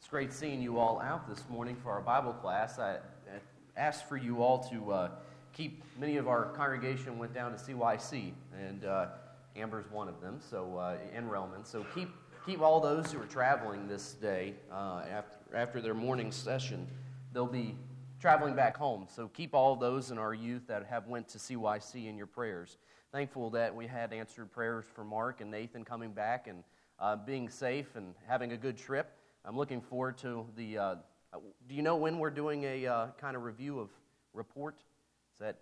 Great seeing you all out this morning for our Bible class. I asked for you all to keep, many of our congregation went down to CYC, and Amber's one of them, so in Relman. So keep all those who are traveling this day after their morning session. They'll be traveling back home. So keep all those in our youth that have went to CYC in your prayers. Thankful that we had answered prayers for Mark and Nathan coming back and being safe and having a good trip. I'm looking forward to the, do you know when we're doing a kind of review of report? Is that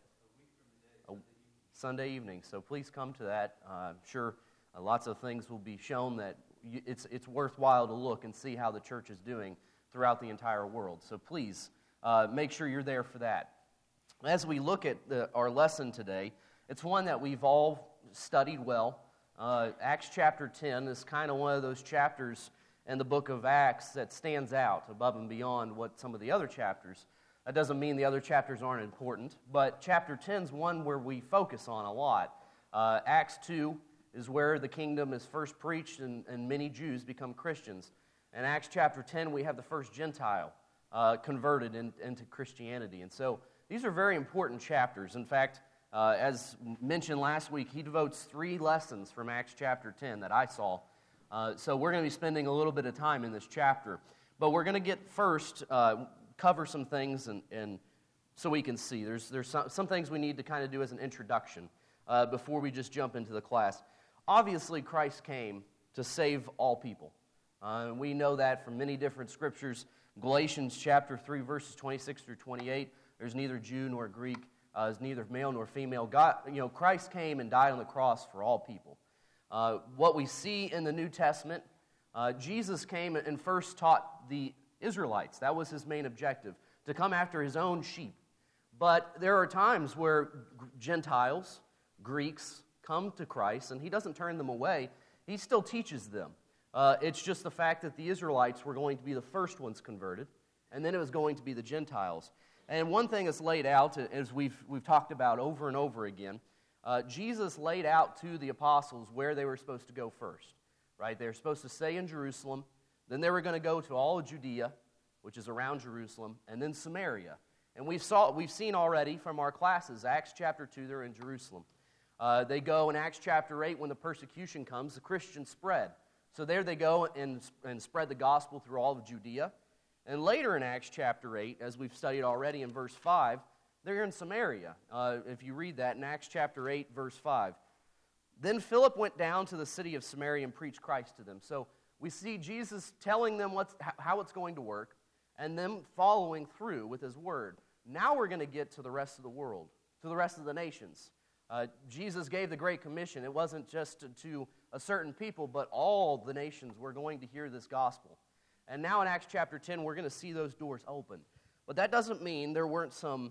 a Sunday evening? So please come to that. I'm sure lots of things will be shown that it's worthwhile to look and see how the church is doing throughout the entire world. So please make sure you're there for that. As we look at our lesson today, it's one that we've all studied well. Acts chapter 10 is kind of one of those chapters in the book of Acts that stands out above and beyond what some of the other chapters. That doesn't mean the other chapters aren't important, but chapter 10 is one where we focus on a lot. Acts 2 is where the kingdom is first preached and many Jews become Christians. In Acts chapter 10, we have the first Gentile converted into Christianity. And so these are very important chapters. In fact, as mentioned last week, he devotes 3 lessons from Acts chapter 10 that I saw. So we're going to be spending a little bit of time in this chapter. But we're going to get first, cover some things and so we can see. There's some things we need to kind of do as an introduction before we just jump into the class. Obviously, Christ came to save all people. We know that from many different scriptures. Galatians chapter 3, verses 26 through 28, there's neither Jew nor Greek, there's neither male nor female. God, Christ came and died on the cross for all people. What we see in the New Testament, Jesus came and first taught the Israelites. That was his main objective, to come after his own sheep. But there are times where Gentiles, Greeks, come to Christ, and he doesn't turn them away. He still teaches them. It's just the fact that the Israelites were going to be the first ones converted, and then it was going to be the Gentiles. And one thing that's laid out, as we've talked about over and over again, Jesus laid out to the apostles where they were supposed to go first, right? They were supposed to stay in Jerusalem, then they were going to go to all of Judea, which is around Jerusalem, and then Samaria. And we've seen already from our classes, Acts chapter 2, they're in Jerusalem. They go in Acts chapter 8, when the persecution comes, the Christians spread. So there they go and spread the gospel through all of Judea. And later in Acts chapter 8, as we've studied already in verse 5, they're in Samaria, if you read that in Acts chapter 8, verse 5. Then Philip went down to the city of Samaria and preached Christ to them. So we see Jesus telling them how it's going to work and them following through with his word. Now we're going to get to the rest of the world, to the rest of the nations. Jesus gave the Great Commission. It wasn't just to a certain people, but all the nations were going to hear this gospel. And now in Acts chapter 10, we're going to see those doors open. But that doesn't mean there weren't some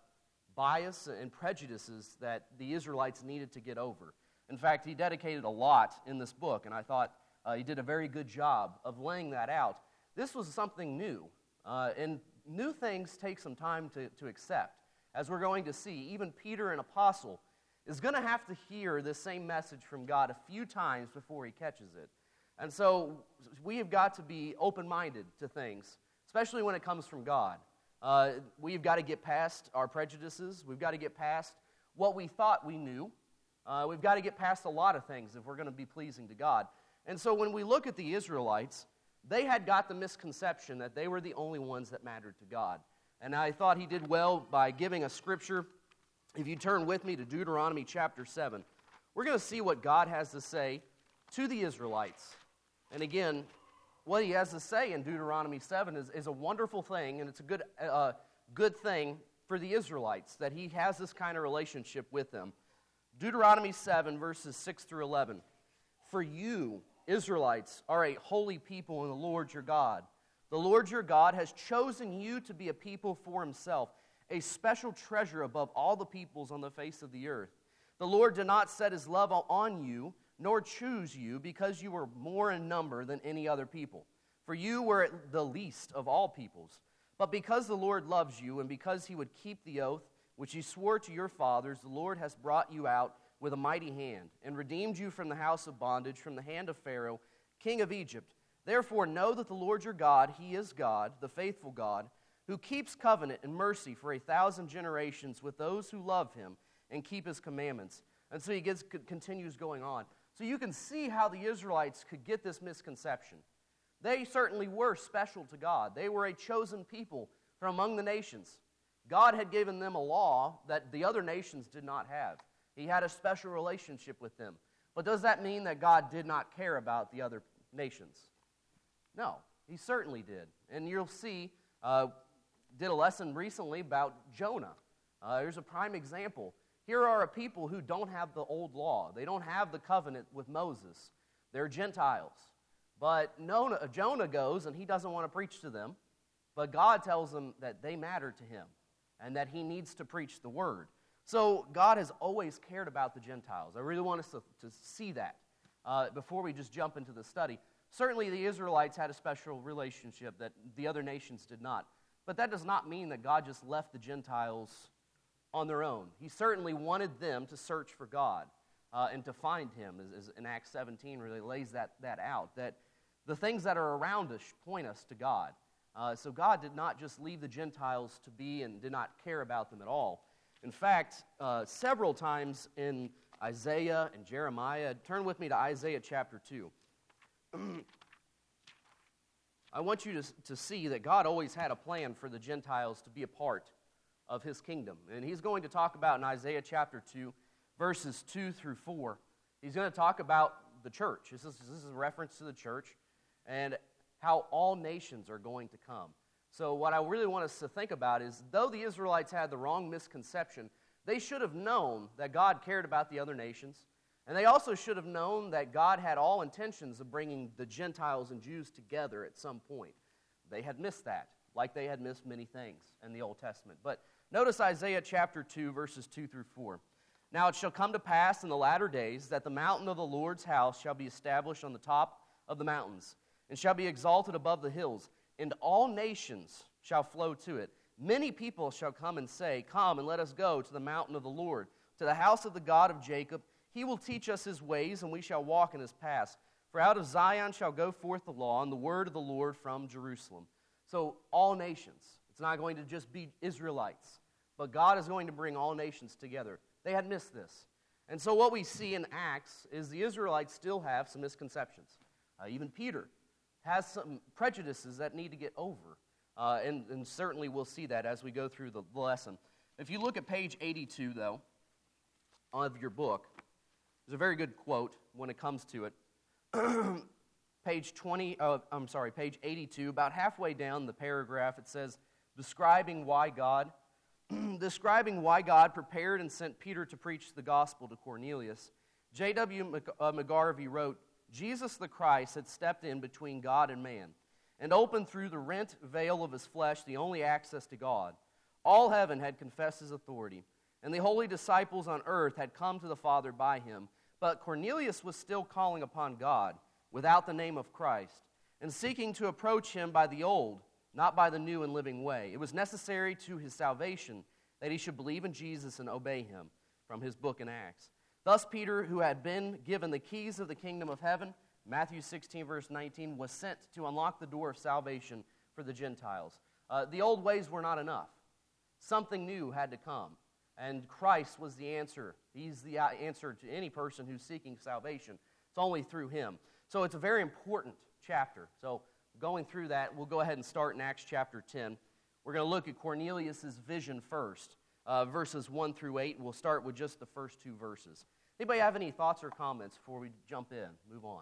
bias and prejudices that the Israelites needed to get over. In fact, he dedicated a lot in this book, and I thought he did a very good job of laying that out. This was something new, and new things take some time to accept. As we're going to see, even Peter, an apostle, is going to have to hear this same message from God a few times before he catches it. And so we have got to be open-minded to things, especially when it comes from God. We've got to get past our prejudices. We've got to get past what we thought we knew. We've got to get past a lot of things if we're going to be pleasing to God. And so when we look at the Israelites, they had got the misconception that they were the only ones that mattered to God. And I thought he did well by giving a scripture. If you turn with me to Deuteronomy chapter 7, we're going to see what God has to say to the Israelites. And again, what he has to say in Deuteronomy 7 is a wonderful thing, and it's a good thing for the Israelites, that he has this kind of relationship with them. Deuteronomy 7, verses 6 through 11. For you, Israelites, are a holy people in the Lord your God. The Lord your God has chosen you to be a people for himself, a special treasure above all the peoples on the face of the earth. The Lord did not set his love on you, nor choose you, because you were more in number than any other people. For you were the least of all peoples. But because the Lord loves you, and because he would keep the oath which he swore to your fathers, the Lord has brought you out with a mighty hand, and redeemed you from the house of bondage, from the hand of Pharaoh, king of Egypt. Therefore know that the Lord your God, He is God, the faithful God, who keeps covenant and mercy for 1,000 generations with those who love Him and keep His commandments. And so he continues going on. So you can see how the Israelites could get this misconception. They certainly were special to God. They were a chosen people from among the nations. God had given them a law that the other nations did not have. He had a special relationship with them. But does that mean that God did not care about the other nations? No, He certainly did. And you'll see, did a lesson recently about Jonah. Here's a prime example. Here are a people who don't have the old law. They don't have the covenant with Moses. They're Gentiles. But Jonah goes, and he doesn't want to preach to them. But God tells them that they matter to Him and that He needs to preach the Word. So God has always cared about the Gentiles. I really want us to see that before we just jump into the study. Certainly the Israelites had a special relationship that the other nations did not. But that does not mean that God just left the Gentiles on their own. He certainly wanted them to search for God and to find Him, as in Acts 17 really lays that out, that the things that are around us point us to God. So God did not just leave the Gentiles to be and did not care about them at all. In fact, several times in Isaiah and Jeremiah, turn with me to Isaiah chapter 2. I want you to see that God always had a plan for the Gentiles to be a part of His kingdom. And He's going to talk about in Isaiah chapter 2, verses 2 through 4. He's going to talk about the church. This is a reference to the church and how all nations are going to come. So what I really want us to think about is, though the Israelites had the wrong misconception, they should have known that God cared about the other nations. And they also should have known that God had all intentions of bringing the Gentiles and Jews together at some point. They had missed that, like they had missed many things in the Old Testament. But notice Isaiah chapter 2, verses 2 through 4. Now it shall come to pass in the latter days that the mountain of the Lord's house shall be established on the top of the mountains, and shall be exalted above the hills, and all nations shall flow to it. Many people shall come and say, Come and let us go to the mountain of the Lord, to the house of the God of Jacob. He will teach us His ways, and we shall walk in His paths. For out of Zion shall go forth the law, and the word of the Lord from Jerusalem. So all nations. It's not going to just be Israelites, but God is going to bring all nations together. They had missed this. And so what we see in Acts is the Israelites still have some misconceptions. Even Peter has some prejudices that need to get over. And certainly we'll see that as we go through the lesson. If you look at page 82, though, of your book, there's a very good quote when it comes to it. Page 82, about halfway down the paragraph, it says, describing why God prepared and sent Peter to preach the gospel to Cornelius. J.W. McGarvey wrote, Jesus the Christ had stepped in between God and man and opened through the rent veil of His flesh the only access to God. All heaven had confessed His authority, and the holy disciples on earth had come to the Father by Him. But Cornelius was still calling upon God without the name of Christ and seeking to approach Him by the old, not by the new and living way. It was necessary to his salvation that he should believe in Jesus and obey Him, from his book in Acts. Thus Peter, who had been given the keys of the kingdom of heaven, Matthew 16, verse 19, was sent to unlock the door of salvation for the Gentiles. The old ways were not enough. Something new had to come. And Christ was the answer. He's the answer to any person who's seeking salvation. It's only through Him. So it's a very important chapter. So going through that, we'll go ahead and start in Acts chapter 10. We're going to look at Cornelius' vision first, verses 1 through 8. We'll start with just the first two verses. Anybody have any thoughts or comments before we jump in? Move on.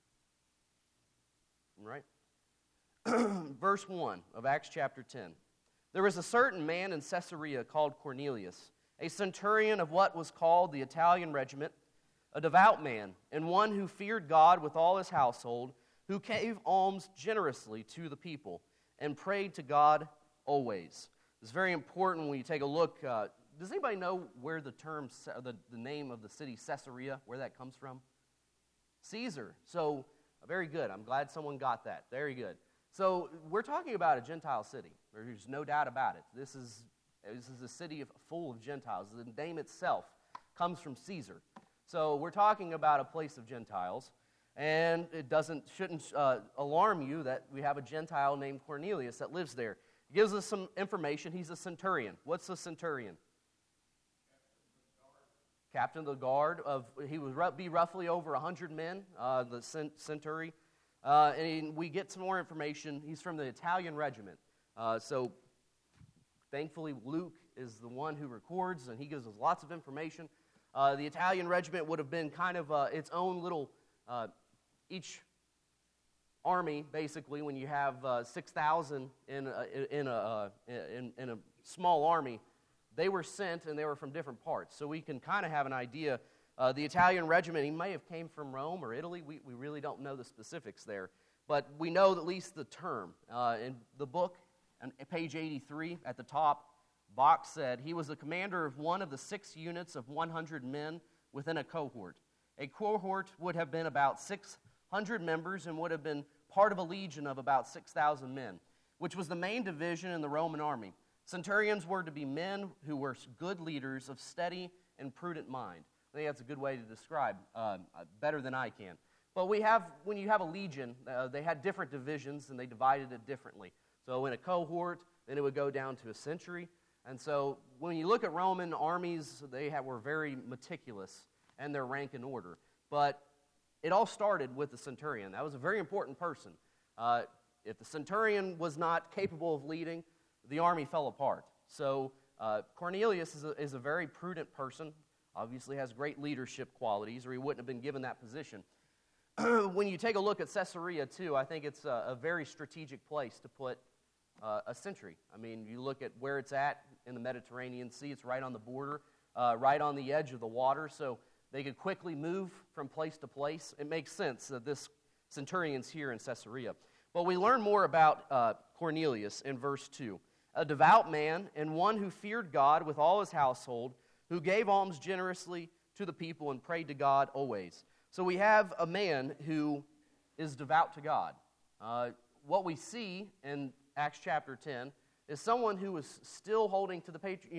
All right? Verse 1 of Acts chapter 10. There was a certain man in Caesarea called Cornelius, a centurion of what was called the Italian regiment, a devout man, and one who feared God with all his household, who gave alms generously to the people, and prayed to God always. It's very important when you take a look. Does anybody know where the term, the name of the city Caesarea, where that comes from? Caesar. So, very good. I'm glad someone got that. Very good. So, we're talking about a Gentile city. There's no doubt about it. This is a city full of Gentiles. The name itself comes from Caesar. So we're talking about a place of Gentiles. And it shouldn't alarm you that we have a Gentile named Cornelius that lives there. It gives us some information. He's a centurion. What's a centurion? Captain of the guard. He would be roughly over 100 men, the century. And we get some more information. He's from the Italian regiment. So thankfully, Luke is the one who records, and he gives us lots of information. The Italian regiment would have been kind of its own little, each army, basically, when you have 6,000 in a small army, they were sent, and they were from different parts. So we can kind of have an idea. The Italian regiment, he may have came from Rome or Italy. We really don't know the specifics there. But we know at least the term. In the book, on page 83 at the top, Bach said, he was the commander of one of the 6 units of 100 men within a cohort. A cohort would have been about 600 members and would have been part of a legion of about 6,000 men, which was the main division in the Roman army. Centurions were to be men who were good leaders of steady and prudent mind. I think that's a good way to describe, better than I can. But when you have a legion, they had different divisions and they divided it differently. So in a cohort, then it would go down to a century. And so when you look at Roman armies, were very meticulous in their rank and order. But it all started with the centurion. That was a very important person. If the centurion was not capable of leading, the army fell apart. So Cornelius is a very prudent person, obviously has great leadership qualities, or he wouldn't have been given that position. When you take a look at Caesarea, too, I think it's a very strategic place to put a sentry. I mean, you look at where it's at in the Mediterranean Sea, it's right on the border, right on the edge of the water, so they could quickly move from place to place. It makes sense that this centurion's here in Caesarea. But we learn more about Cornelius in verse 2. A devout man and one who feared God with all his household, who gave alms generously to the people and prayed to God always. So we have a man who is devout to God. What we see in Acts chapter 10 is someone who is still holding to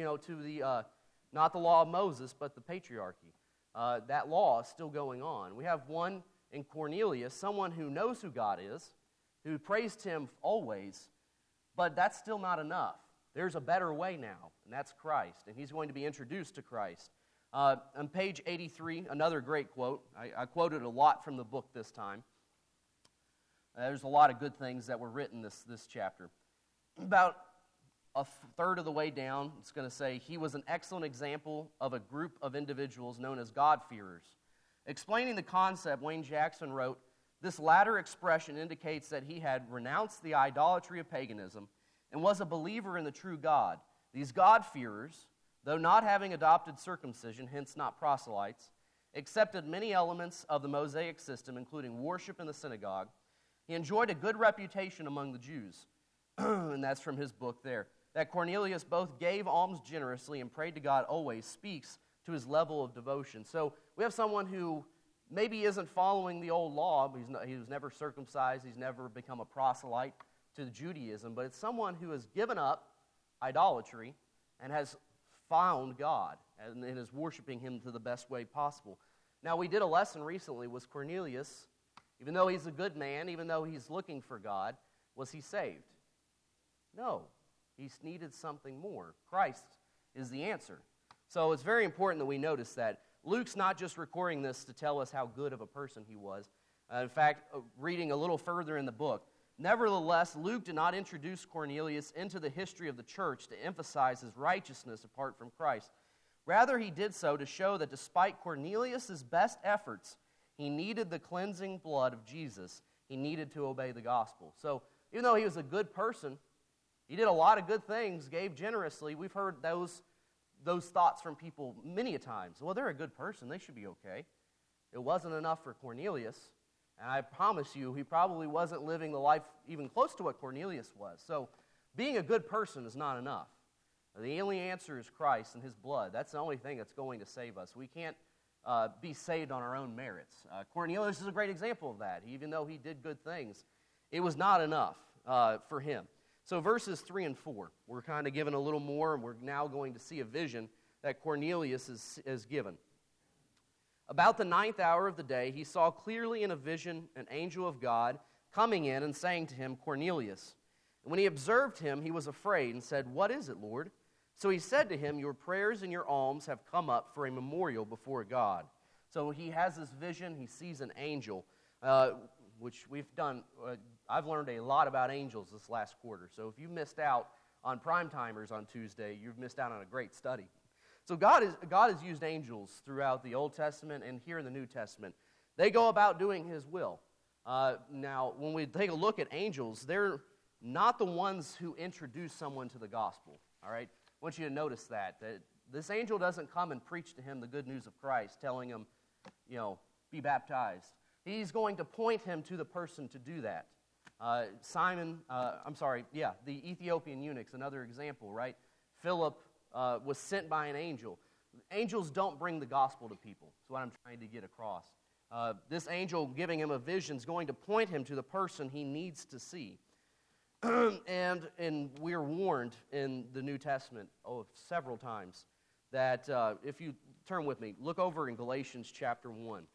the not the law of Moses, but the patriarchy. That law is still going on. We have one in Cornelius, someone who knows who God is, who prays to him always, but that's still not enough. There's a better way now, and that's Christ, and he's going to be introduced to Christ. On page 83, another great quote. I quoted a lot from the book this time. There's a lot of good things that were written this chapter. About a third of the way down, it's going to say, he was an excellent example of a group of individuals known as God-fearers. Explaining the concept, Wayne Jackson wrote, this latter expression indicates that he had renounced the idolatry of paganism and was a believer in the true God. These God-fearers, though not having adopted circumcision, hence not proselytes, accepted many elements of the Mosaic system, including worship in the synagogue. He enjoyed a good reputation among the Jews, and that's from his book there. That Cornelius both gave alms generously and prayed to God always speaks to his level of devotion. So we have someone who maybe isn't following the old law, but he was never circumcised, he's never become a proselyte to Judaism, but it's someone who has given up idolatry and has found God and is worshiping him to the best way possible. Now, we did a lesson recently. Was Cornelius, even though he's a good man, even though he's looking for God, was he saved? No. He needed something more. Christ is the answer. So it's very important that we notice that. Luke's not just recording this to tell us how good of a person he was. In fact, reading a little further in the book, nevertheless, Luke did not introduce Cornelius into the history of the church to emphasize his righteousness apart from Christ. Rather, he did so to show that despite Cornelius' best efforts, he needed the cleansing blood of Jesus. He needed to obey the gospel. So, even though he was a good person, he did a lot of good things, gave generously. We've heard those thoughts from people many a times. Well, they're a good person. They should be okay. It wasn't enough for Cornelius. And I promise you, he probably wasn't living the life even close to what Cornelius was. So being a good person is not enough. The only answer is Christ and his blood. That's the only thing that's going to save us. We can't be saved on our own merits. Cornelius is a great example of that. Even though he did good things, it was not enough for him. So verses 3 and 4, we're kind of given a little more, and we're now going to see a vision that Cornelius is given. About the 9th hour of the day, he saw clearly in a vision an angel of God coming in and saying to him, Cornelius. And when he observed him, he was afraid and said, What is it, Lord? So he said to him, Your prayers and your alms have come up for a memorial before God. So he has this vision. He sees an angel, which we've done. I've learned a lot about angels this last quarter. So if you missed out on Prime Timers on Tuesday, you've missed out on a great study. So God has used angels throughout the Old Testament and here in the New Testament. They go about doing His will. Now, when we take a look at angels, they're not the ones who introduce someone to the gospel. All right, I want you to notice that this angel doesn't come and preach to him the good news of Christ, telling him, be baptized. He's going to point him to the person to do that. The Ethiopian eunuch's another example, right? Philip was sent by an angel. Angels don't bring the gospel to people. That's what I'm trying to get across. This angel giving him a vision is going to point him to the person he needs to see. and we're warned in the New Testament several times that if you turn with me, look over in Galatians chapter 1.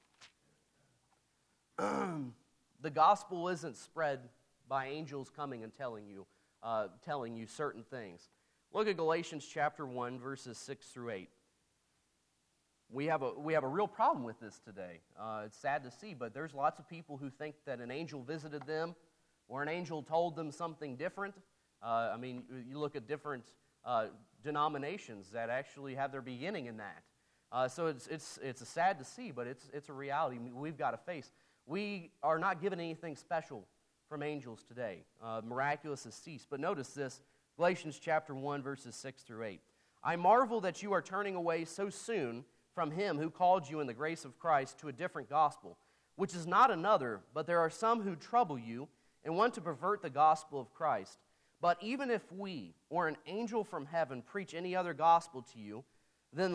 The gospel isn't spread by angels coming and telling you certain things. Look at Galatians chapter 1, verses 6 through 8. We have a real problem with this today. It's sad to see, but there's lots of people who think that an angel visited them or an angel told them something different. You look at different denominations that actually have their beginning in that. So it's sad to see, but it's a reality we've got to face. We are not given anything special from angels today. Miraculous has ceased. But notice this, Galatians chapter 1, verses 6 through 8. I marvel that you are turning away so soon from him who called you in the grace of Christ to a different gospel, which is not another, but there are some who trouble you and want to pervert the gospel of Christ. But even if we or an angel from heaven preach any other gospel to you, then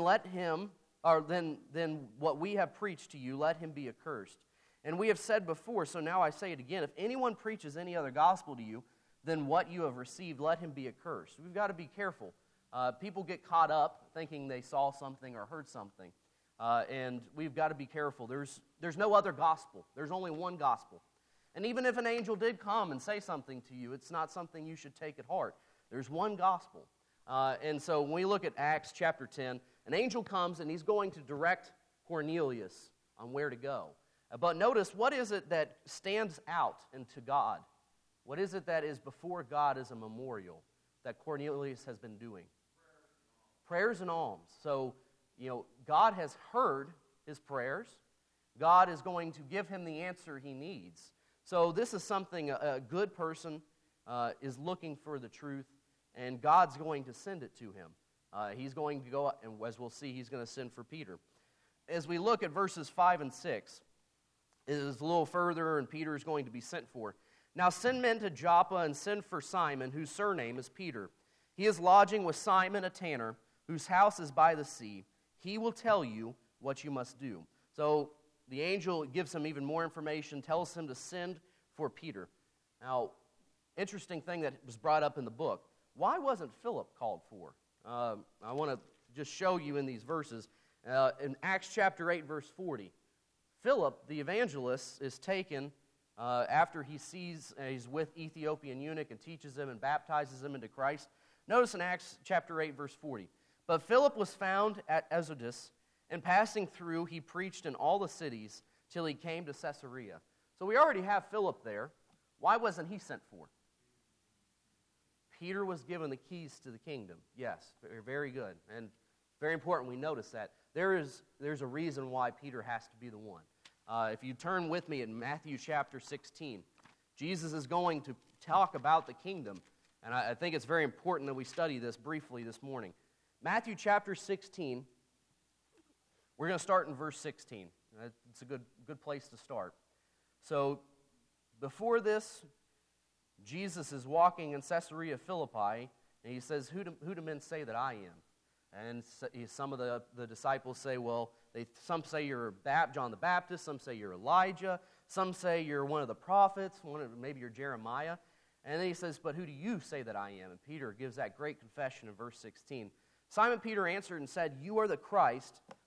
then what we have preached to you, let him be accursed. And we have said before, so now I say it again, if anyone preaches any other gospel to you than what you have received, let him be accursed. We've got to be careful. People get caught up thinking they saw something or heard something. And we've got to be careful. There's no other gospel. There's only one gospel. And even if an angel did come and say something to you, it's not something you should take at heart. There's one gospel. And so when we look at Acts chapter 10, an angel comes and he's going to direct Cornelius on where to go. But notice, what is it that stands out into God? What is it that is before God as a memorial that Cornelius has been doing? Prayers and alms. So, God has heard his prayers. God is going to give him the answer he needs. So this is something a good person is looking for the truth, and God's going to send it to him. He's going to go, and as we'll see, he's going to send for Peter. As we look at verses 5 and 6, it is a little further, and Peter is going to be sent for. Now send men to Joppa and send for Simon, whose surname is Peter. He is lodging with Simon, a tanner, whose house is by the sea. He will tell you what you must do. So the angel gives him even more information, tells him to send for Peter. Now, interesting thing that was brought up in the book. Why wasn't Philip called for? I want to just show you in these verses. In Acts chapter 8, verse 40, Philip, the evangelist, is taken after he sees he's with Ethiopian eunuch and teaches him and baptizes him into Christ. Notice in Acts chapter 8, verse 40. But Philip was found at Azotus, and passing through, he preached in all the cities till he came to Caesarea. So we already have Philip there. Why wasn't he sent for? Peter was given the keys to the kingdom. Yes, very good. And very important we notice that. There's a reason why Peter has to be the one. If you turn with me in Matthew chapter 16, Jesus is going to talk about the kingdom. And I think it's very important that we study this briefly this morning. Matthew chapter 16, we're going to start in verse 16. It's a good place to start. So, before this, Jesus is walking in Caesarea Philippi, and he says, who do men say that I am? And some of the disciples say, well, some say you're John the Baptist, some say you're Elijah, some say you're one of the prophets, maybe you're Jeremiah. And then he says, but who do you say that I am? And Peter gives that great confession in verse 16. Simon Peter answered and said, you are the Christ,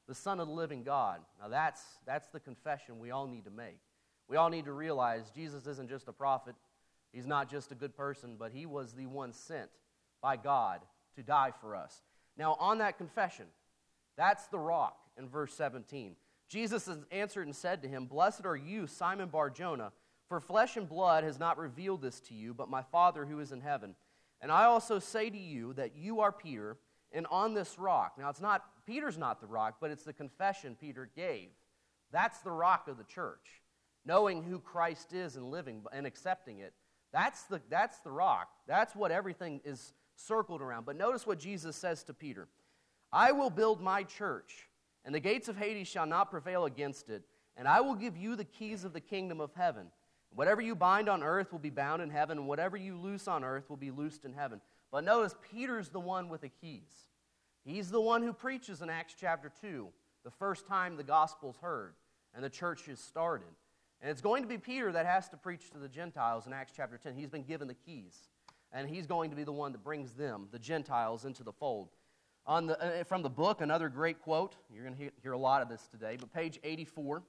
the Son of the living God. Now that's the confession we all need to make. We all need to realize Jesus isn't just a prophet. He's not just a good person, but he was the one sent by God to die for us. Now, on that confession, that's the rock in verse 17. Jesus answered and said to him, "Blessed are you, Simon Bar-Jonah, for flesh and blood has not revealed this to you, but my Father who is in heaven. And I also say to you that you are Peter, and on this rock." Now, Peter's not the rock, but it's the confession Peter gave. That's the rock of the church. Knowing who Christ is and living and accepting it, that's the rock. That's what everything is circled around. But notice what Jesus says to Peter. "I will build my church, and the gates of Hades shall not prevail against it, and I will give you the keys of the kingdom of heaven. Whatever you bind on earth will be bound in heaven, and whatever you loose on earth will be loosed in heaven." But notice, Peter's the one with the keys. He's the one who preaches in Acts chapter 2, the first time the gospel's heard and the church is started. And it's going to be Peter that has to preach to the Gentiles in Acts chapter 10. He's been given the keys, and he's going to be the one that brings them, the Gentiles, into the fold. From the book, another great quote. You're going to hear a lot of this today, but page 84.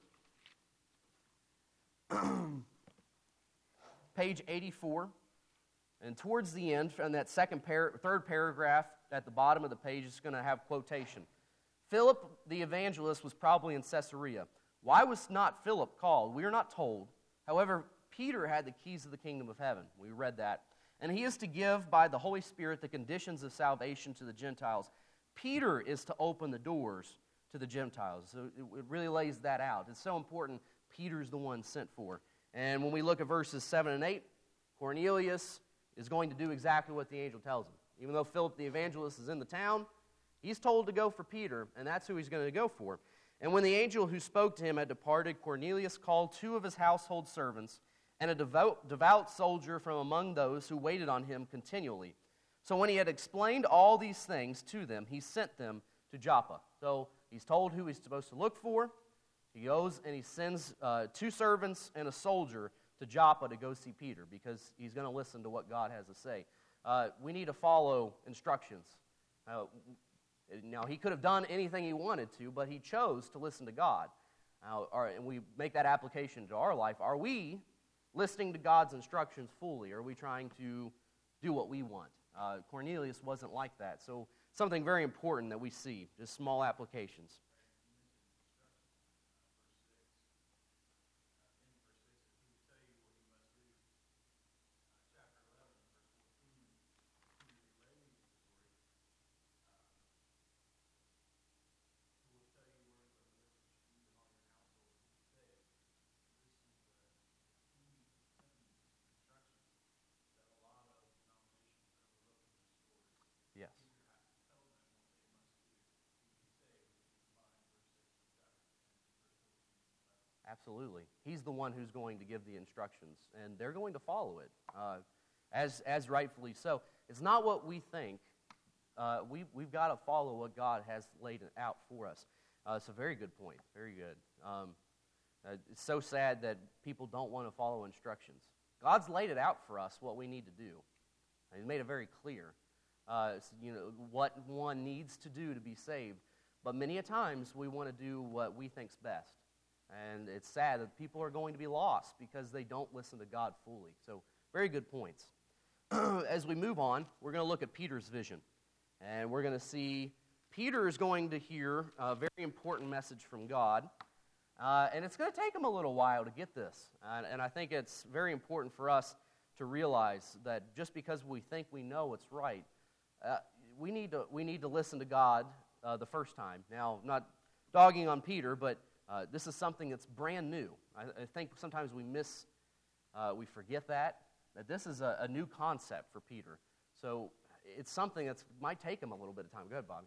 Page 84, and towards the end, from that third paragraph at the bottom of the page, it's going to have quotation. "Philip the evangelist was probably in Caesarea. Why was not Philip called? We are not told. However, Peter had the keys of the kingdom of heaven." We read that. "And he is to give by the Holy Spirit the conditions of salvation to the Gentiles." Peter is to open the doors to the Gentiles. So it really lays that out. It's so important. Peter's the one sent for. And when we look at verses 7 and 8, Cornelius is going to do exactly what the angel tells him. Even though Philip the evangelist is in the town, he's told to go for Peter, and that's who he's going to go for. "And when the angel who spoke to him had departed, Cornelius called 2 of his household servants and a devout soldier from among those who waited on him continually. So when he had explained all these things to them, he sent them to Joppa." So he's told who he's supposed to look for. He goes and he sends 2 servants and a soldier to Joppa to go see Peter because he's going to listen to what God has to say. We need to follow instructions. Now, he could have done anything he wanted to, but he chose to listen to God. And we make that application to our life. Are we listening to God's instructions fully? Or are we trying to do what we want? Cornelius wasn't like that. So something very important that we see, just small applications. Yes. Absolutely. He's the one who's going to give the instructions, and they're going to follow it, as rightfully so. It's not what we think. We've got to follow what God has laid out for us. It's a very good point. Very good. It's so sad that people don't want to follow instructions. God's laid it out for us what we need to do. He's made it very clear. What one needs to do to be saved. But many a times we want to do what we think's best. And it's sad that people are going to be lost because they don't listen to God fully. So, very good points. As we move on, we're going to look at Peter's vision. And we're going to see Peter is going to hear a very important message from God. And it's going to take him a little while to get this. And I think it's very important for us to realize that just because we think we know what's right, we need to listen to God the first time. Now, not dogging on Peter, but this is something that's brand new. I think sometimes we forget that this is a new concept for Peter. So it's something that might take him a little bit of time. Go ahead, Bobby.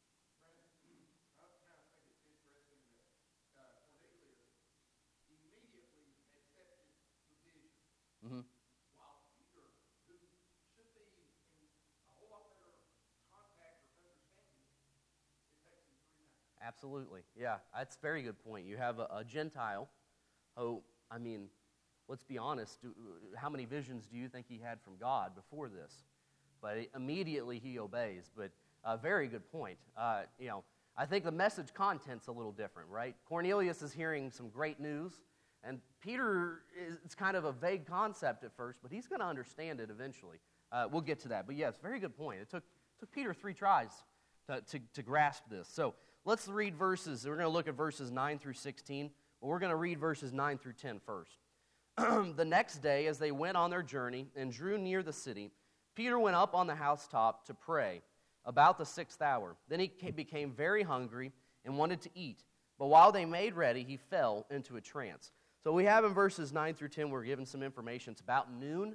Mm-hmm. While Peter, who should be in a whole lot better contact or understanding, it takes him 3 minutes. Absolutely. Yeah, that's a very good point. You have a Gentile who, let's be honest, how many visions do you think he had from God before this? But immediately he obeys. But very good point. I I think the message content's a little different, right? Cornelius is hearing some great news, and Peter it's kind of a vague concept at first, but he's going to understand it eventually. We'll get to that. But yes, very good point. It took Peter 3 tries to grasp this. So let's read verses. We're going to look at verses 9 through 16. But we're going to read verses 9 through 10 first. The next day, as they went on their journey and drew near the city, Peter went up on the housetop to pray about the 6th hour. Then he became very hungry and wanted to eat. But while they made ready, he fell into a trance. So we have in verses 9 through 10, we're given some information. It's about noon.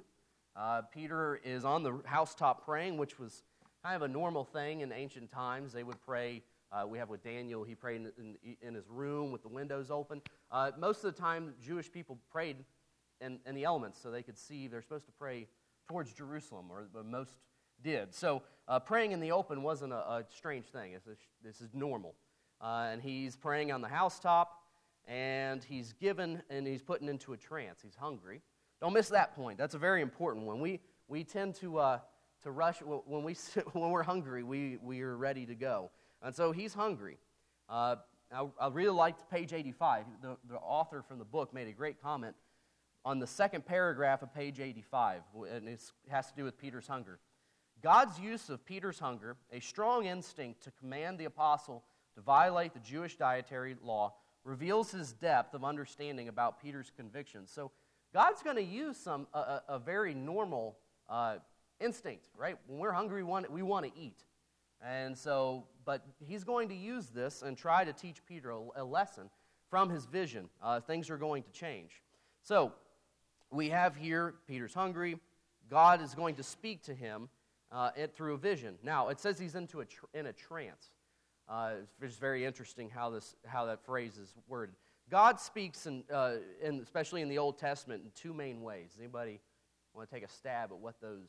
Peter is on the housetop praying, which was kind of a normal thing in ancient times. They would pray. We have with Daniel, he prayed in his room with the windows open. Most of the time, Jewish people prayed in the elements so they could see. They're supposed to pray towards Jerusalem, or most did. So praying in the open wasn't a strange thing. This is normal. And he's praying on the housetop, and he's put into a trance. He's hungry. Don't miss that point. That's a very important one. We tend to rush when we're hungry. We are ready to go. And so he's hungry. I really liked page 85. The author from the book made a great comment on the second paragraph of page 85, and it has to do with Peter's hunger. God's use of Peter's hunger, a strong instinct to command the apostle to violate the Jewish dietary law, reveals his depth of understanding about Peter's convictions. So God's going to use a very normal instinct, right? When we're hungry, we want to eat. And so, but he's going to use this and try to teach Peter a lesson from his vision. Things are going to change. So, we have here, Peter's hungry. God is going to speak to him through a vision. Now, it says he's in a trance. It's very interesting how that phrase is worded. God speaks, especially in the Old Testament, in two main ways. Anybody want to take a stab at what those?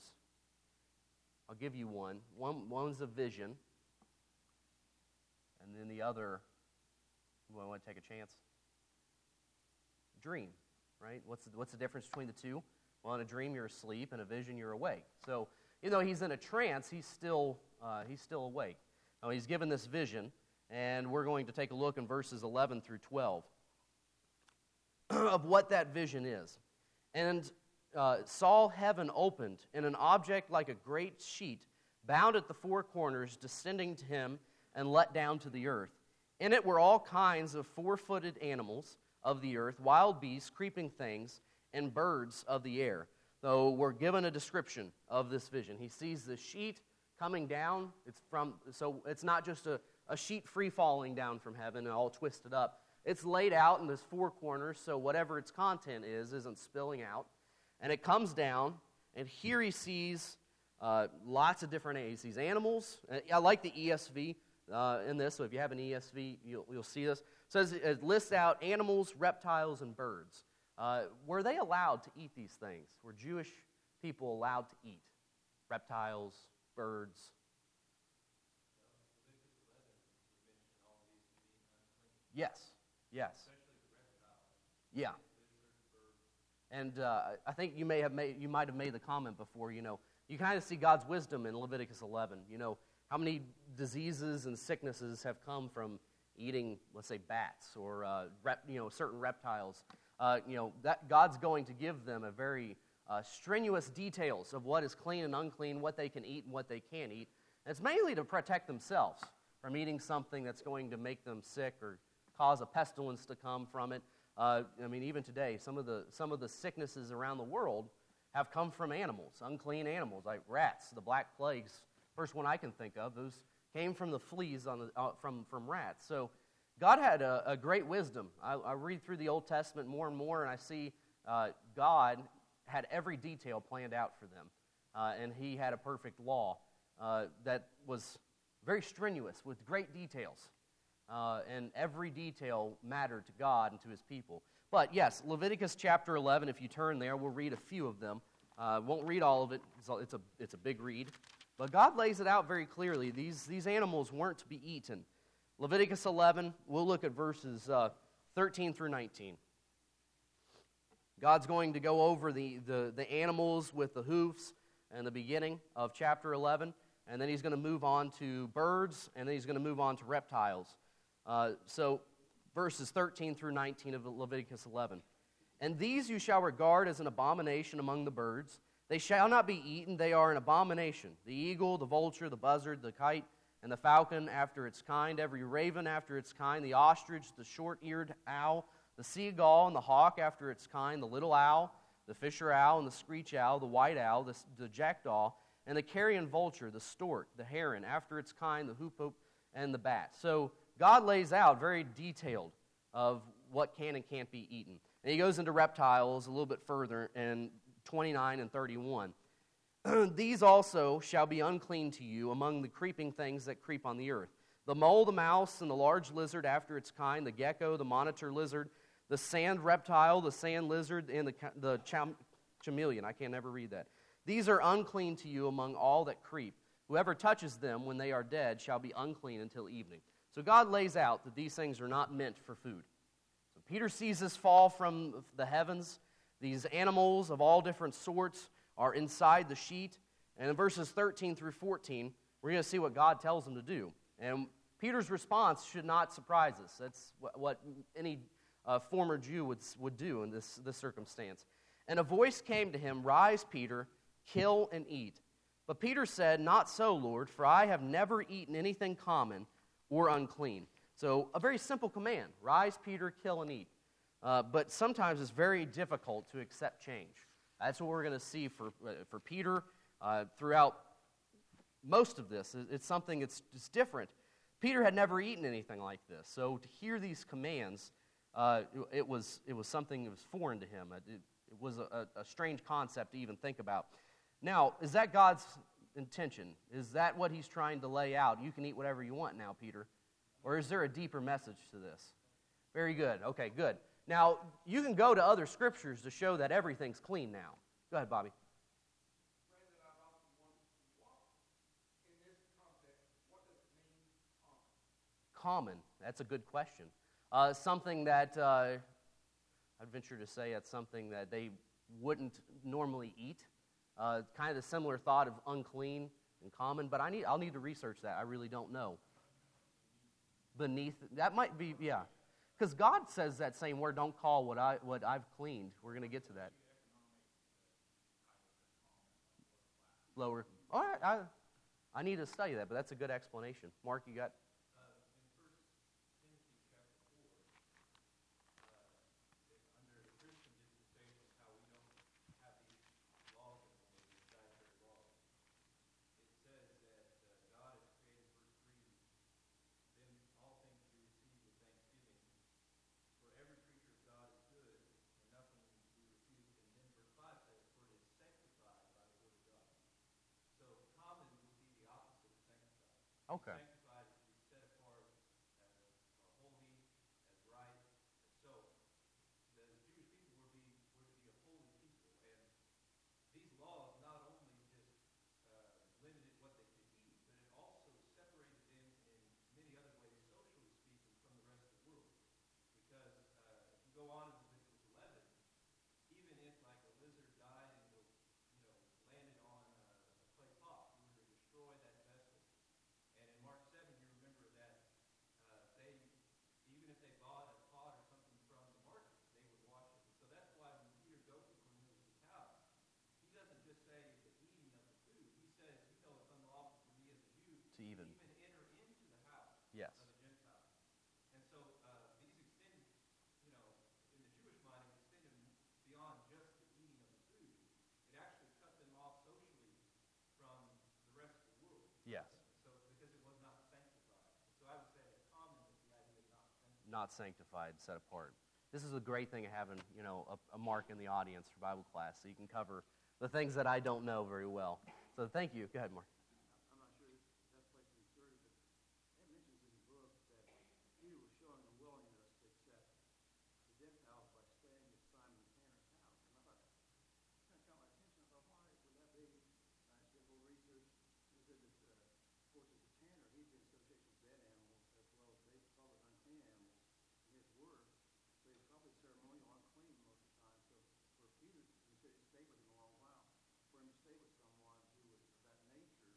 I'll give you one. One's a vision, and then the other. You want to take a chance? Dream, right? What's the difference between the two? Well, in a dream you're asleep, in a vision you're awake. So, he's in a trance, he's still awake. Now, he's given this vision, and we're going to take a look in verses 11 through 12 of what that vision is. And saw heaven opened, and an object like a great sheet, bound at the four corners, descending to him and let down to the earth. In it were all kinds of four-footed animals of the earth, wild beasts, creeping things, and birds of the air. So we're given a description of this vision. He sees the sheet coming down. So it's not just a sheet free-falling down from heaven and all twisted up. It's laid out in these four corners, so whatever its content isn't spilling out. And it comes down, and here he sees lots of different He sees animals. I like the ESV in this, so if you have an ESV, you'll see this. It lists out animals, reptiles, and birds. Were they allowed to eat these things? Were Jewish people allowed to eat reptiles, birds? Yes. Yeah. And I think you might have made the comment before, you kind of see God's wisdom in Leviticus 11. How many diseases and sicknesses have come from eating, let's say, bats or certain reptiles. That God's going to give them a very strenuous details of what is clean and unclean, what they can eat and what they can't eat. And it's mainly to protect themselves from eating something that's going to make them sick or cause a pestilence to come from it. Even today, some of the sicknesses around the world have come from animals, unclean animals, like rats. The Black Plagues, first one I can think of, those came from the fleas from rats. So God had a great wisdom. I read through the Old Testament more and more, and I see God had every detail planned out for them. And he had a perfect law that was very strenuous with great details. And every detail mattered to God and to his people. But yes, Leviticus chapter 11, if you turn there, we'll read a few of them. Won't read all of it. It's a big read. But God lays it out very clearly. These animals weren't to be eaten. Leviticus 11, we'll look at verses 13 through 19. God's going to go over the animals with the hoofs in the beginning of chapter 11. and then he's going to move on to birds, and then he's going to move on to reptiles. So verses 13 through 19 of Leviticus 11. And these you shall regard as an abomination among the birds. They shall not be eaten, they are an abomination. The eagle, the vulture, the buzzard, the kite, and the falcon after its kind, every raven after its kind, the ostrich, the short-eared owl, the seagull, and the hawk after its kind, the little owl, the fisher owl, and the screech owl, the white owl, the jackdaw, and the carrion vulture, the stork, the heron after its kind, the hoopoe, and the bat. So God lays out very detailed of what can and can't be eaten. And he goes into reptiles a little bit further in 29 and 31. These also shall be unclean to you among the creeping things that creep on the earth. The mole, the mouse, and the large lizard after its kind, the gecko, the monitor lizard, the sand reptile, the sand lizard, and the chameleon. I can never read that. These are unclean to you among all that creep. Whoever touches them when they are dead shall be unclean until evening. So God lays out that these things are not meant for food. So Peter sees this fall from the heavens. These animals of all different sorts are inside the sheet. And in verses 13 through 14, we're going to see what God tells him to do. And Peter's response should not surprise us. That's what any former Jew would do in this circumstance. And a voice came to him, "Rise, Peter, kill and eat." But Peter said, "Not so, Lord, for I have never eaten anything common or unclean." So a very simple command: rise, Peter, kill and eat. But sometimes it's very difficult to accept change. That's what we're going to see for Peter throughout most of this. It's something that's different. Peter had never eaten anything like this, so to hear these commands, it was something that was foreign to him. It was a strange concept to even think about. Now, is that God's intention? Is that what he's trying to lay out? You can eat whatever you want now, Peter. Or is there a deeper message to this? Very good. Okay, good. Now, you can go to other scriptures to show that everything's clean now. Go ahead, Bobby. Brandon, I also wonder, in this context, what does it mean, common? Common. That's a good question. Something that I'd venture to say it's something that they wouldn't normally eat. Kind of the similar thought of unclean and common, but I'll need to research that. I really don't know. Beneath, that might be, yeah. Because God says that same word, don't call what I've cleaned. We're going to get to that. Lower. All right, I need to study that, but that's a good explanation. Mark, you got? Okay. Sanctified is to be set apart as holy, as right, as so. The Jewish people were to be a holy people, and these laws not only just limited what they could eat, but it also separated them in many other ways, socially speaking, from the rest of the world. Because if you go on in Leviticus 11, even if like a lizard died and landed on a clay pot, you were to destroy that vessel. And in Mark 7, you remember that even if they bought a pot or something from the market, they would wash it. So that's why when Peter goes to Cornelius' house, he doesn't just say the eating of the food. He says, it's unlawful for me as a Jew To even enter into the house yes. of a Gentile. And so these extended, in the Jewish mind, it extended beyond just the eating of the food. It actually cut them off socially from the rest of the world. Yes. Not sanctified, set apart. This is a great thing of having, a Mark in the audience for Bible class, so you can cover the things that I don't know very well. So thank you. Go ahead, Mark. I'm not sure that's place to be 30, but it mentions in the book that Peter was showing a willingness to accept the Gentiles by staying at Simon the Tanner's house. And I thought, that kind of caught my attention. I thought, why would that be? And I did a little research. It said that, of course, as a tanner, he'd been associated with dead animals as well as they called it unclean animals in his word. So he's probably ceremonial unclean most of the time. So for Peter, he said he stayed with him a long while. For him to stay with someone who was of that nature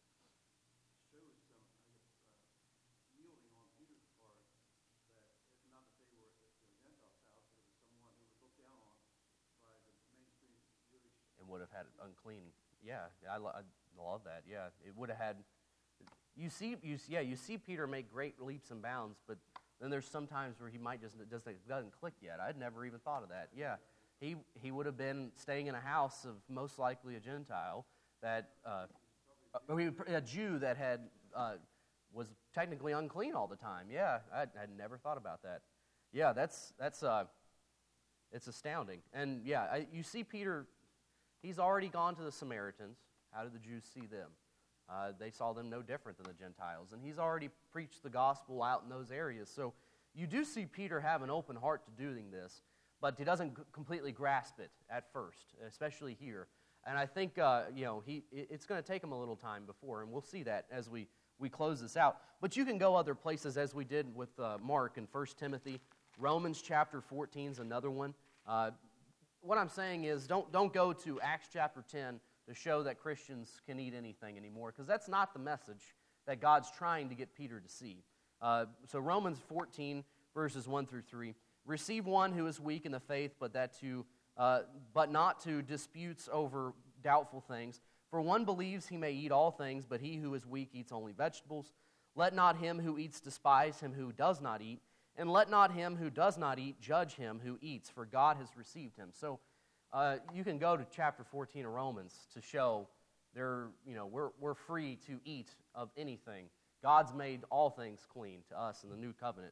would have had unclean. Yeah, I love that. Yeah, it would have had. You see Peter make great leaps and bounds, but then there's some times where he might just doesn't click yet. I'd never even thought of that. Yeah, he would have been staying in a house of most likely a Gentile that a Jew that had was technically unclean all the time. Yeah, I'd never thought about that. Yeah, that's it's astounding. And yeah, you see Peter, he's already gone to the Samaritans. How did the Jews see them? They saw them no different than the Gentiles. And he's already preached the gospel out in those areas. So you do see Peter have an open heart to doing this, but he doesn't completely grasp it at first, especially here. And I think it's going to take him a little time before, and we'll see that as we close this out. But you can go other places as we did with Mark in 1 Timothy. Romans chapter 14 is another one. What I'm saying is don't go to Acts chapter 10 to show that Christians can eat anything anymore, because that's not the message that God's trying to get Peter to see. So Romans 14, verses 1 through 3. Receive one who is weak in the faith, but not to disputes over doubtful things. For one believes he may eat all things, but he who is weak eats only vegetables. Let not him who eats despise him who does not eat, and let not him who does not eat judge him who eats, for God has received him. So you can go to chapter 14 of Romans to show we're free to eat of anything. God's made all things clean to us in the new covenant.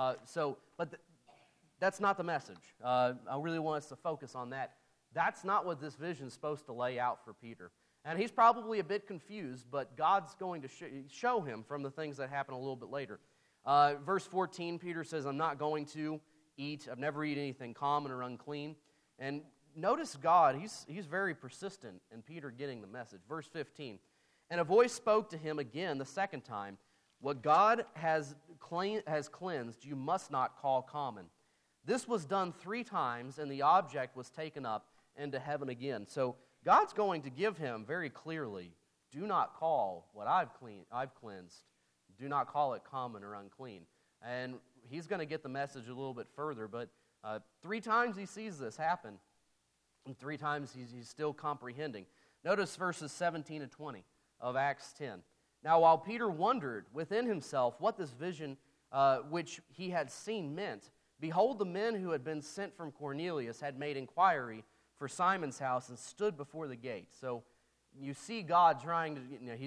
That's not the message. I really want us to focus on that. That's not what this vision is supposed to lay out for Peter. And he's probably a bit confused, but God's going to show him from the things that happen a little bit later. Verse 14, Peter says, I'm not going to eat. I've never eaten anything common or unclean. And notice God, he's very persistent in Peter getting the message. Verse 15, and a voice spoke to him again the second time, what God has cleansed, you must not call common. This was done 3 times, and the object was taken up into heaven again. So God's going to give him very clearly, do not call what I've cleansed, do not call it common or unclean. And he's going to get the message a little bit further, but 3 times he sees this happen, and 3 times he's still comprehending. Notice verses 17 and 20 of Acts 10. Now while Peter wondered within himself what this vision which he had seen meant, behold, the men who had been sent from Cornelius had made inquiry for Simon's house and stood before the gate. So you see God trying to,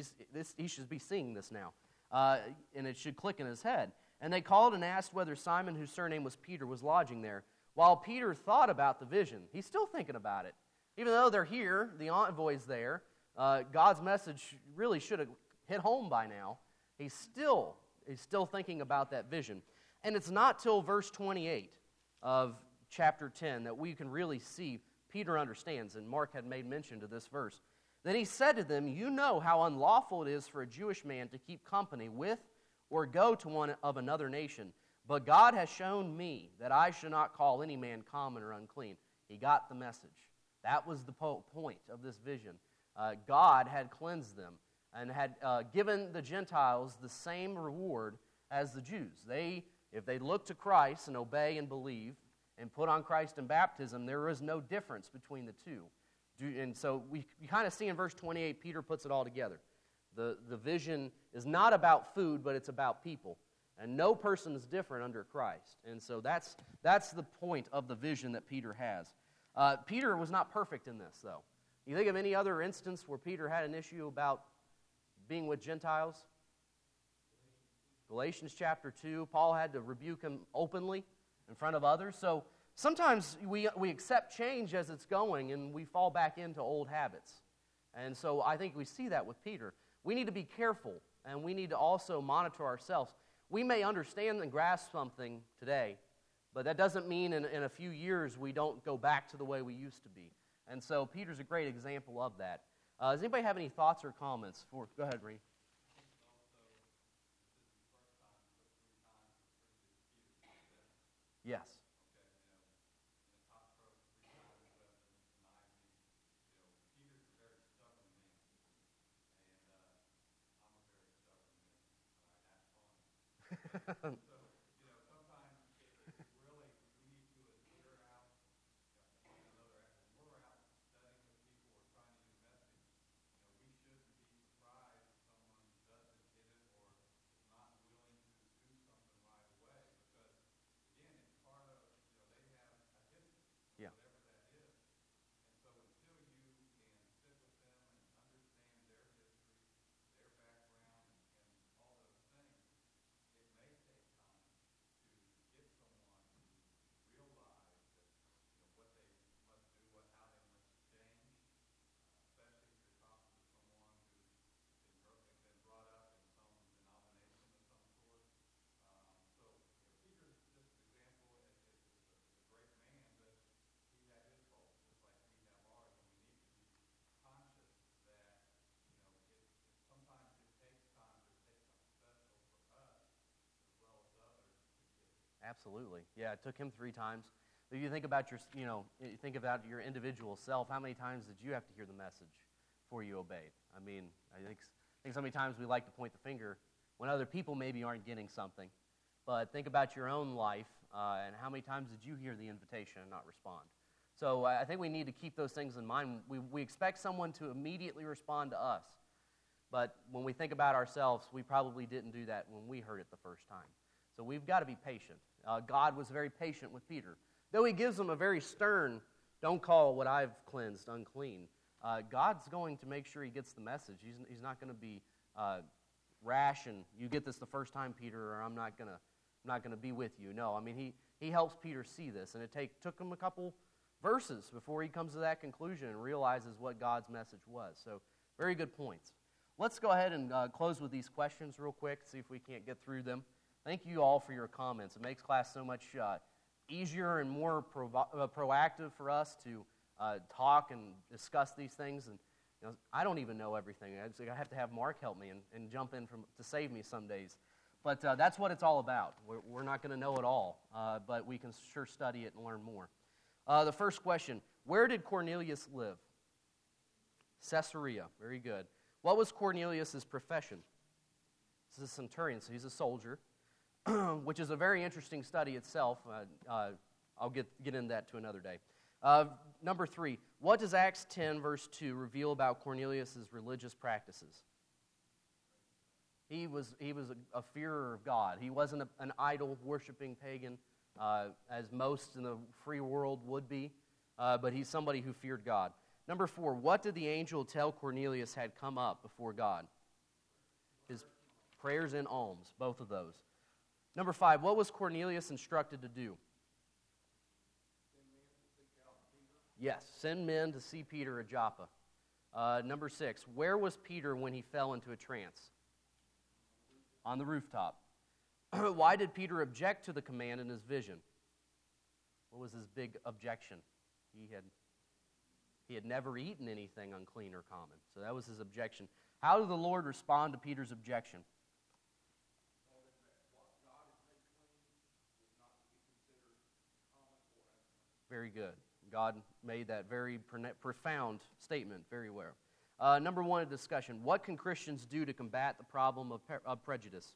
he should be seeing this now. And it should click in his head. And they called and asked whether Simon, whose surname was Peter, was lodging there. While Peter thought about the vision, he's still thinking about it. Even though they're here, the envoy's there, God's message really should have hit home by now. He's still thinking about that vision. And it's not till verse 28 of chapter 10 that we can really see Peter understands, and Mark had made mention to this verse. Then he said to them, you know how unlawful it is for a Jewish man to keep company with or go to one of another nation. But God has shown me that I should not call any man common or unclean. He got the message. That was the point of this vision. God had cleansed them and had given the Gentiles the same reward as the Jews. If they look to Christ and obey and believe and put on Christ in baptism, there is no difference between the two. And so we kind of see in verse 28, Peter puts it all together. The vision is not about food, but it's about people. And no person is different under Christ. And so that's the point of the vision that Peter has. Peter was not perfect in this, though. You think of any other instance where Peter had an issue about being with Gentiles? Galatians chapter 2, Paul had to rebuke him openly in front of others. So sometimes we accept change as it's going, and we fall back into old habits. And so I think we see that with Peter. We need to be careful, and we need to also monitor ourselves. We may understand and grasp something today, but that doesn't mean in a few years we don't go back to the way we used to be. And so Peter's a great example of that. Does anybody have any thoughts or comments? Go ahead, Reed. Yes. Absolutely. Yeah, it took him 3 times. If you think about you think about your individual self, how many times did you have to hear the message before you obeyed? I mean, I think so many times we like to point the finger when other people maybe aren't getting something. But think about your own life, and how many times did you hear the invitation and not respond? So I think we need to keep those things in mind. We expect someone to immediately respond to us. But when we think about ourselves, we probably didn't do that when we heard it the first time. So we've got to be patient. God was very patient with Peter. Though he gives him a very stern, don't call what I've cleansed unclean, God's going to make sure he gets the message. He's not going to be rash and you get this the first time, Peter, or I'm not going to be with you. No, I mean, he helps Peter see this. And it took him a couple verses before he comes to that conclusion and realizes what God's message was. So very good points. Let's go ahead and close with these questions real quick, see if we can't get through them. Thank you all for your comments. It makes class so much easier and more proactive for us to talk and discuss these things. And I don't even know everything. I have to have Mark help me and jump in to save me some days. But that's what it's all about. We're not going to know it all, but we can sure study it and learn more. The first question, where did Cornelius live? Caesarea. Very good. What was Cornelius' profession? He's a centurion, so he's a soldier, which is a very interesting study itself. I'll get into that to another day. Number 3, what does Acts 10, verse 2 reveal about Cornelius' religious practices? He was a fearer of God. He wasn't an idol-worshiping pagan, as most in the free world would be, but he's somebody who feared God. Number 4, what did the angel tell Cornelius had come up before God? His prayers and alms, both of those. Number 5, what was Cornelius instructed to do? Yes, send men to see Peter at Joppa. Number 6, where was Peter when he fell into a trance? On the rooftop. Why did Peter object to the command in his vision? What was his big objection? He had never eaten anything unclean or common. So that was his objection. How did the Lord respond to Peter's objection? Very good. God made that very profound statement very well. Number 1, a discussion. What can Christians do to combat the problem of prejudice?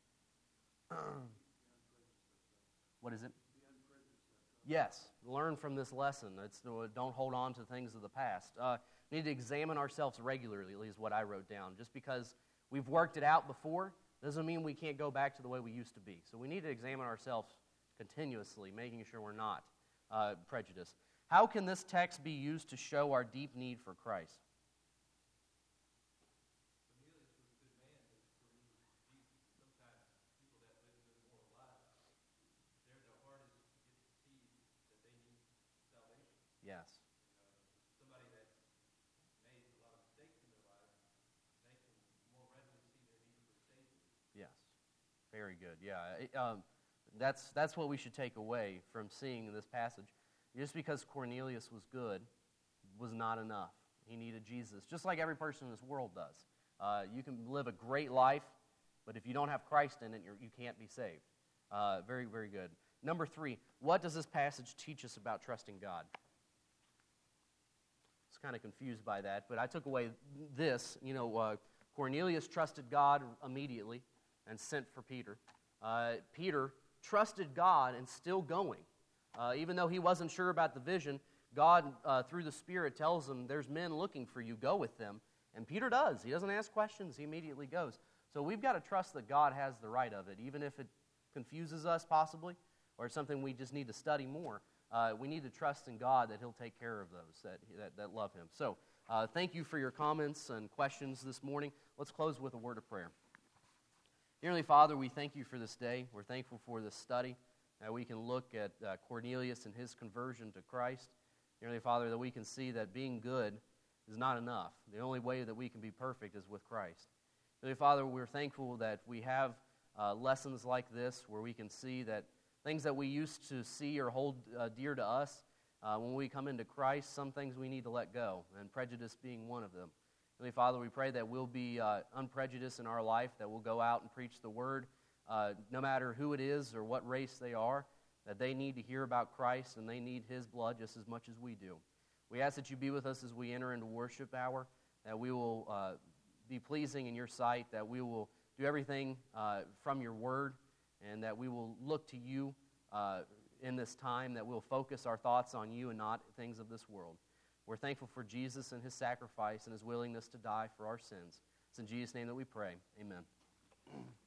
What is it? Yes, learn from this lesson. Don't hold on to things of the past. We need to examine ourselves regularly, is what I wrote down. Just because we've worked it out before doesn't mean we can't go back to the way we used to be. So we need to examine ourselves continuously, making sure we're not prejudiced. How can this text be used to show our deep need for Christ? Yes. Somebody that's made a lot of mistakes in their life, they can more readily see their need for a Savior. Yes. Very good. Yeah. That's what we should take away from seeing in this passage. Just because Cornelius was good was not enough. He needed Jesus, just like every person in this world does. You can live a great life, but if you don't have Christ in it, you can't be saved. Very, very good. Number 3, what does this passage teach us about trusting God? I was kind of confused by that, but I took away this. Cornelius trusted God immediately and sent for Peter. Peter trusted God and still going. Even though he wasn't sure about the vision, God, through the Spirit, tells him, there's men looking for you, go with them. And Peter does. He doesn't ask questions. He immediately goes. So we've got to trust that God has the right of it, even if it confuses us possibly, or something we just need to study more. We need to trust in God that He'll take care of those that love Him. So thank you for your comments and questions this morning. Let's close with a word of prayer. Dear Heavenly Father, we thank you for this day. We're thankful for this study. That we can look at Cornelius and his conversion to Christ. Dear Heavenly Father, that we can see that being good is not enough. The only way that we can be perfect is with Christ. Dear Heavenly Father, we're thankful that we have lessons like this where we can see that things that we used to see or hold dear to us, when we come into Christ, some things we need to let go, and prejudice being one of them. Heavenly Father, we pray that we'll be unprejudiced in our life, that we'll go out and preach the Word, no matter who it is or what race they are, that they need to hear about Christ and they need His blood just as much as we do. We ask that you be with us as we enter into worship hour, that we will be pleasing in your sight, that we will do everything from your word, and that we will look to you in this time, that we'll focus our thoughts on you and not things of this world. We're thankful for Jesus and His sacrifice and His willingness to die for our sins. It's in Jesus' name that we pray. Amen.